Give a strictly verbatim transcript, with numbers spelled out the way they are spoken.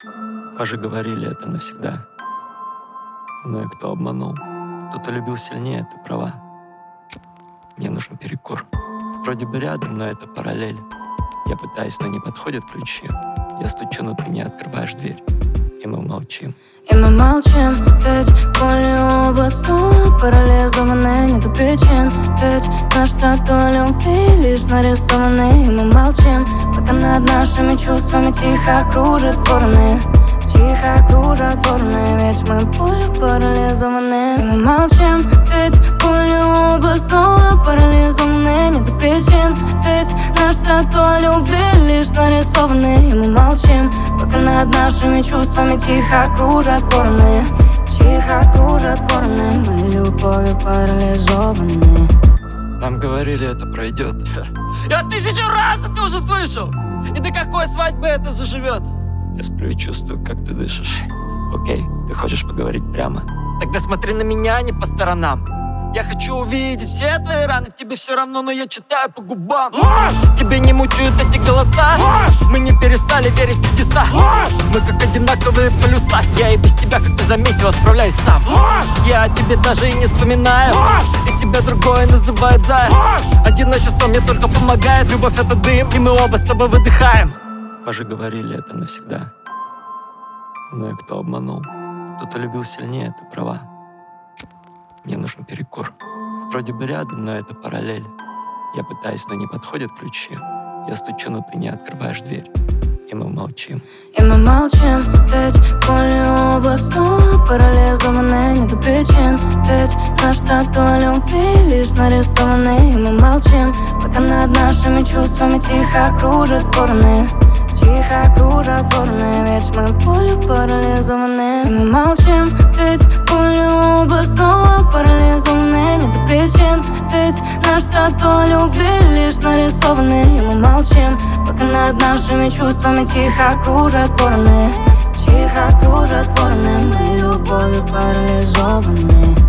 Позже говорили, это навсегда. Но и кто обманул? Кто-то любил сильнее, ты права. Мне нужен перекур. Вроде бы рядом, но это параллель. Я пытаюсь, но не подходят ключи. Я стучу, но ты не открываешь дверь. И мы молчим. И мы молчим, ведь боли оба снова парализованы. Нету причин, ведь наш тату любви лишь нарисованы. И мы молчим, пока над нашими чувствами тихо кружат вороны. Тихо кружат вороны, ведь мы болью парализованы. И мы молчим, ведь боли оба снова парализованы. Нету причин, ведь наш тату любви лишь нарисованы. И мы молчим, пока над нашими чувствами тихо кружат вороны. Тихо кружат вороны, мы любовью парализованы. Нам говорили, это пройдет. Я тысячу раз это уже слышал! И до какой свадьбы это заживет? Я сплю и чувствую, как ты дышишь. Окей, ты хочешь поговорить прямо? Тогда смотри на меня, а не по сторонам. Я хочу увидеть все твои раны. Тебе все равно, но я читаю по губам. Ложь! Тебе не мучают эти голоса. Ложь! Мы не перестали верить в чудеса. Ложь! Мы как одинаковые полюса. Я и без тебя, как ты заметила, справляюсь сам. Ложь! Я о тебе даже и не вспоминаю. Ложь! И тебя другое называют зая. Ложь! Одиночество мне только помогает. Любовь — это дым, и мы оба с тобой выдыхаем. Позже говорили, это навсегда. Но и кто обманул? Кто-то любил сильнее, ты права. Мне нужен перекур. Вроде бы рядом, но это параллель. Я пытаюсь, но не подходят ключи. Я стучу, но ты не открываешь дверь. И мы молчим. И мы молчим, ведь боли оба снова парализованы. Нету причин, ведь наш тату любви лишь нарисованы. И мы молчим, пока над нашими чувствами тихо кружат вороны. Тихо кружат вороны, ведь мы болью парализованы. И мы молчим, ведь боли оба снова парализованы. Нету причин, ведь наш тату любви лишь нарисованы. И мы молчим, пока над нашими чувствами тихо кружат вороны. Тихо кружат вороны, мы любовью парализованы.